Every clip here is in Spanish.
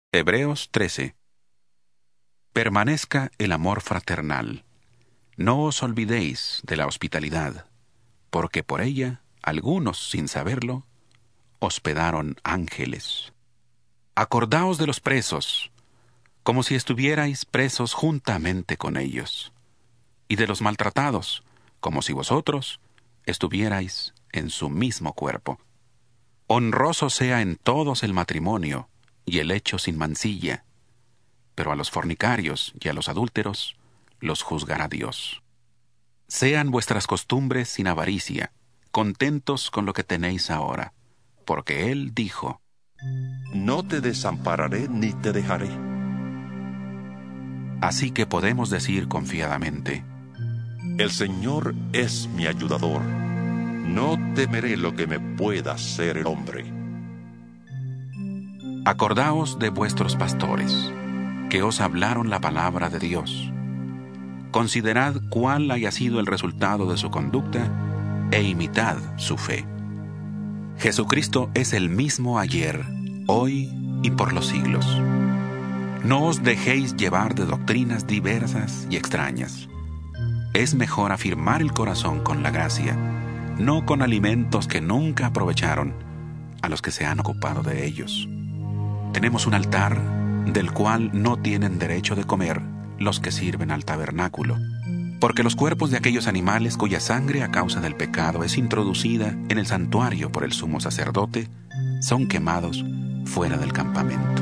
Hebreos 13. Permanezca el amor fraternal. No os olvidéis de la hospitalidad, porque por ella algunos, sin saberlo, hospedaron ángeles. Acordaos de los presos, como si estuvierais presos juntamente con ellos, y de los maltratados, como si vosotros estuvierais en su mismo cuerpo. Honroso sea en todos el matrimonio y el hecho sin mancilla, pero a los fornicarios y a los adúlteros los juzgará Dios. Sean vuestras costumbres sin avaricia, contentos con lo que tenéis ahora, porque Él dijo: No te desampararé ni te dejaré. Así que podemos decir confiadamente: El Señor es mi ayudador. No temeré lo que me pueda hacer el hombre. Acordaos de vuestros pastores, que os hablaron la palabra de Dios. Considerad cuál haya sido el resultado de su conducta e imitad su fe. Jesucristo es el mismo ayer, hoy y por los siglos. No os dejéis llevar de doctrinas diversas y extrañas. Es mejor afirmar el corazón con la gracia, no con alimentos que nunca aprovecharon a los que se han ocupado de ellos. Tenemos un altar del cual no tienen derecho de comer los que sirven al tabernáculo, porque los cuerpos de aquellos animales cuya sangre a causa del pecado es introducida en el santuario por el sumo sacerdote, son quemados fuera del campamento.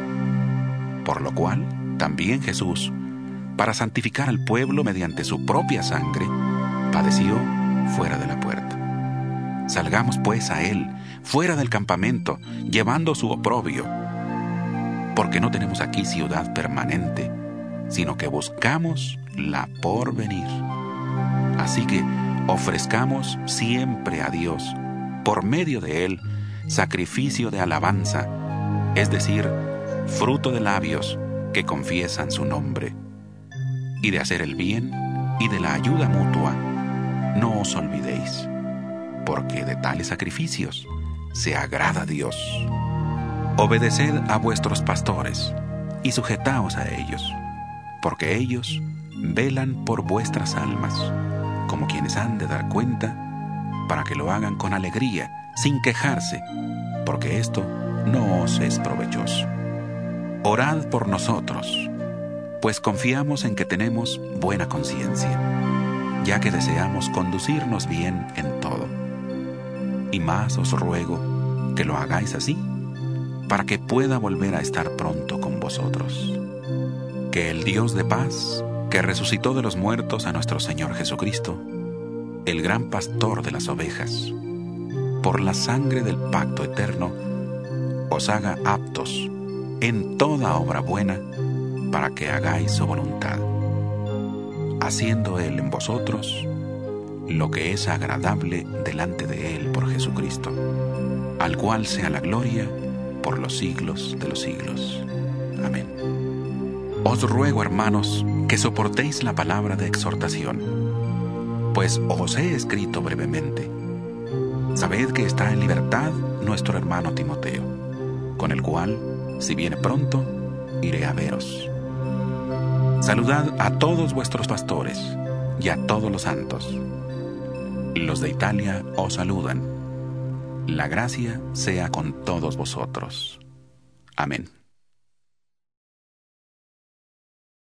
Por lo cual, también Jesús, para santificar al pueblo mediante su propia sangre, padeció fuera de la puerta. Salgamos pues a Él, fuera del campamento, llevando su oprobio, porque no tenemos aquí ciudad permanente, sino que buscamos la por venir. Así que ofrezcamos siempre a Dios, por medio de Él, sacrificio de alabanza, es decir, fruto de labios que confiesan su nombre. Y de hacer el bien y de la ayuda mutua, no os olvidéis, porque de tales sacrificios se agrada Dios. Obedeced a vuestros pastores y sujetaos a ellos, porque ellos velan por vuestras almas, como quienes han de dar cuenta, para que lo hagan con alegría, sin quejarse, porque esto no os es provechoso. Orad por nosotros, pues confiamos en que tenemos buena conciencia, ya que deseamos conducirnos bien en todo. Y más os ruego que lo hagáis así, para que pueda volver a estar pronto con vosotros. Que el Dios de paz, que resucitó de los muertos a nuestro Señor Jesucristo, el gran pastor de las ovejas, por la sangre del pacto eterno, os haga aptos en toda obra buena, para que hagáis su voluntad, haciendo Él en vosotros lo que es agradable delante de Él por Jesucristo, al cual sea la gloria por los siglos de los siglos. Amén. Os ruego, hermanos, que soportéis la palabra de exhortación, pues os he escrito brevemente. Sabed que está en libertad nuestro hermano Timoteo, con el cual, si viene pronto, iré a veros. Saludad a todos vuestros pastores y a todos los santos. Los de Italia os saludan. La gracia sea con todos vosotros. Amén.